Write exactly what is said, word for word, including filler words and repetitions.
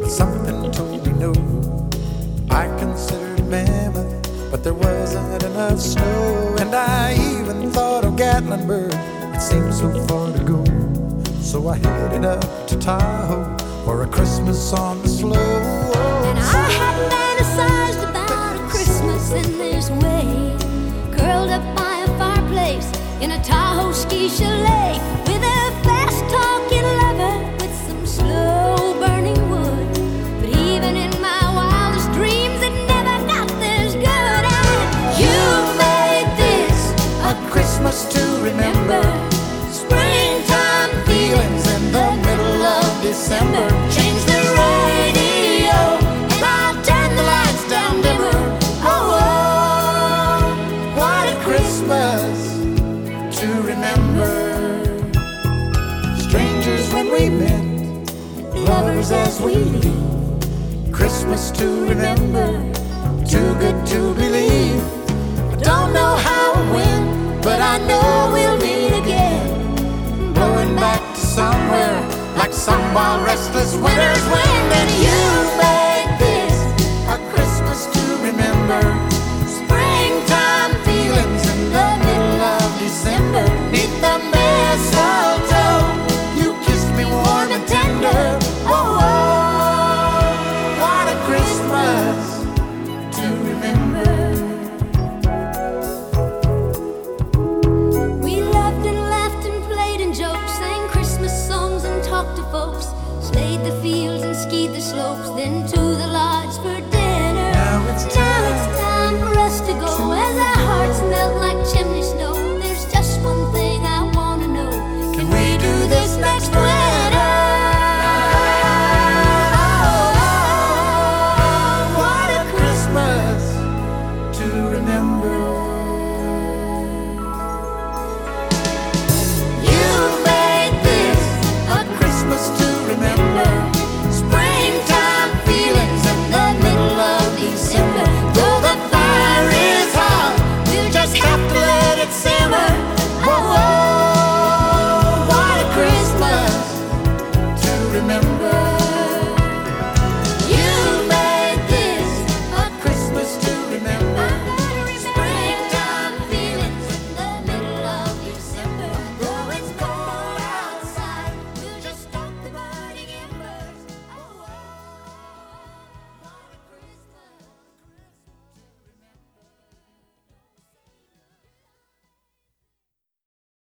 Something told me no. I considered Mammoth, but there wasn't enough snow. And I even thought of Gatlinburg, it seemed so far to go. So I headed up to Tahoe for a Christmas on the slope. And I had fantasized about a Christmas in this way, curled up by a fireplace in a Tahoe ski chalet, with a fast-talking lover with some slow-burning wood. But even in my wildest dreams, it never got this good. And you made this A Christmas to remember, springtime feelings in the middle of December. Change the radio, and I'll turn the lights down dimmer. Oh, oh, What a Christmas to remember. Strangers when we met, lovers as we leave. Christmas to remember, too good to believe. I don't know how or when, but I know we'll meet again. Blowing back to somewhere like some wild restless winter's wind. And you made this a Christmas to remember. Springtime feelings in the middle of December. Neath the mistletoe, you kissed me warm and tender. Oh, oh, what a Christmas to remember. we loved and laughed and played and joked, sang Christmas songs and talked to folks, slayed the fields and skied the slopes, then to the lodge for dinner. Now it's time